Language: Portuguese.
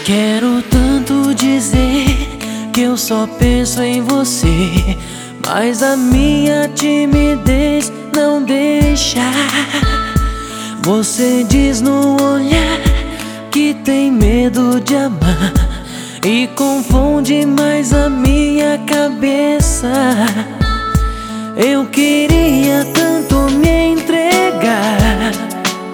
Quero tanto dizer que eu só penso em você, mas a minha timidez não deixa. Você diz no olhar que tem medo de amar e confunde mais a minha cabeça. Eu queria